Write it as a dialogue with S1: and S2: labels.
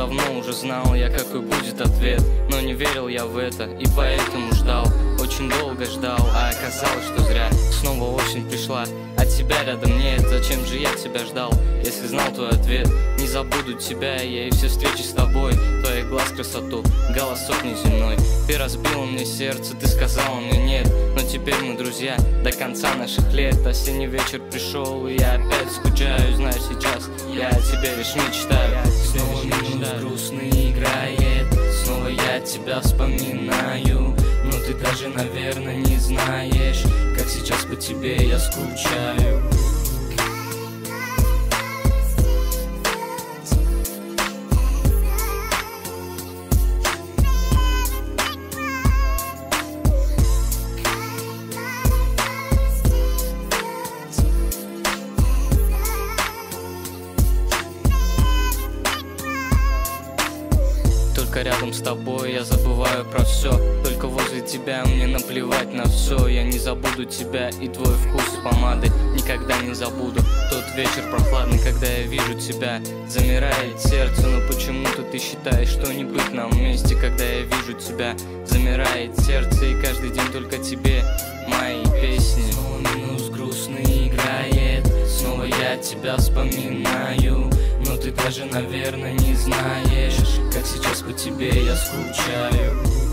S1: давно уже знал я, какой будет ответ, но не верил я в это и поэтому ждал. Очень долго ждал, а оказалось, что зря. Снова осень пришла, а тебя рядом нет. Зачем же я тебя ждал, если знал твой ответ? Не забуду тебя я и все встречи с тобой, твоих глаз красоту, голосок неземной. Ты разбила мне сердце, ты сказала мне нет, но теперь мы друзья до конца наших лет. Осенний вечер пришел, и я опять скучаю. Знаешь, сейчас я о тебе лишь мечтаю. Снова минус грустный играет, снова я тебя вспоминаю. Но ты даже, наверное, не знаешь, как сейчас по тебе я скучаю. Только рядом с тобой я забываю про все. Только возле тебя мне наплевать на все. Я не забуду тебя и твой вкус помады. Никогда не забуду тот вечер прохладный, когда я вижу тебя. Замирает сердце, но почему-то ты считаешь, что не быть нам вместе. Когда я вижу тебя, замирает сердце, и каждый день только тебе мои песни. Снова минус грустный играет, снова я тебя вспоминаю. Но ты даже, наверное, не знаешь, как сейчас по тебе я скучаю.